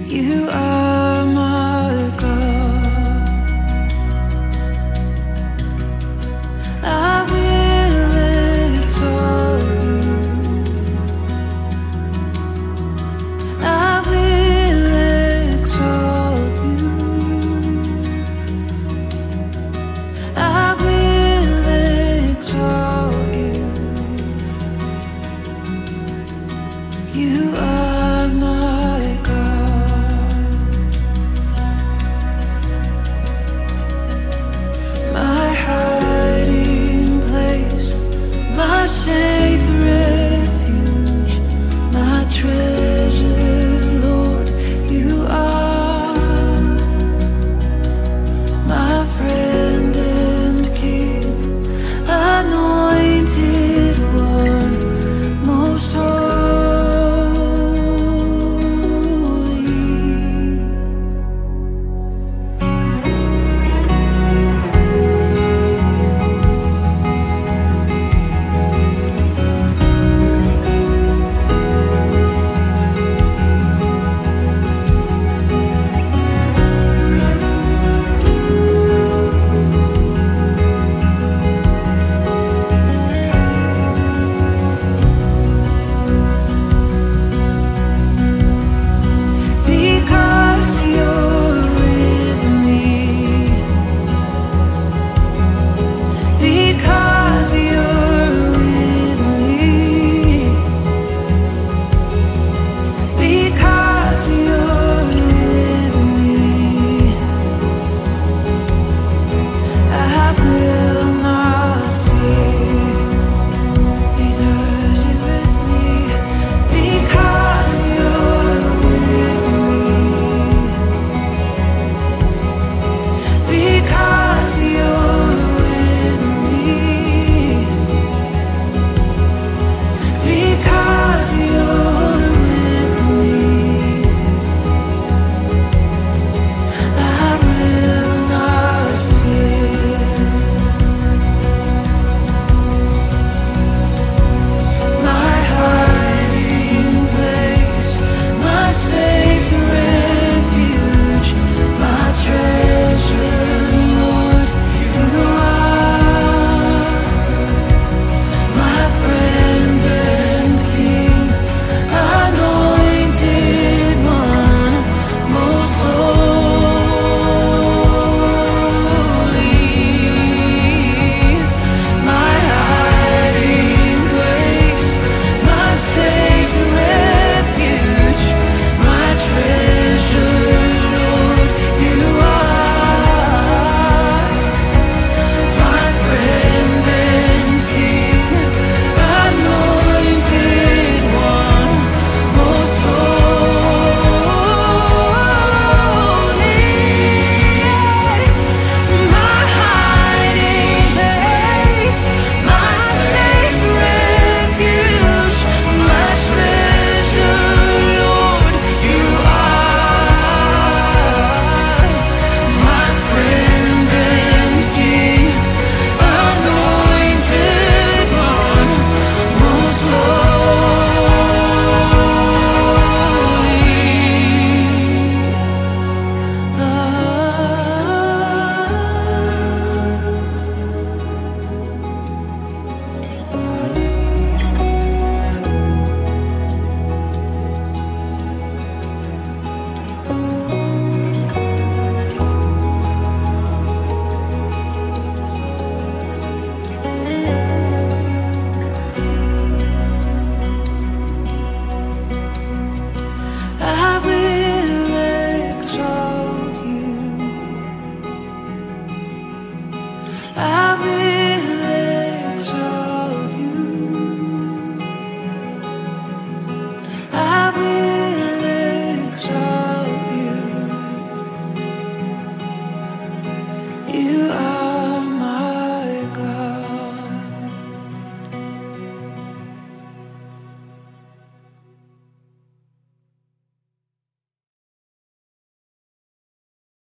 You are my God. I will exalt you. I will exalt you. I will exalt you. You are my God. My hiding place, my safe refuge, my treasure, Lord, you are my friend and King, anointed one, most holy. Because you're with me, because you're with me, because you're with me, I will not fear. Because you're with me, because you're with me, because you're with me, because you're with me, I will not fear. My hiding place, my safe refuge, my treasure, Lord, you are my friend and King, anointed one, most holy. My hiding place, my safe refuge, my treasure, Lord, you are my friend and King, anointed one, most holy. My hiding place, my safe refuge, my treasure, Lord, you are my friend and King, anointed one, most I will exalt you. I will exalt you. I will exalt you. You are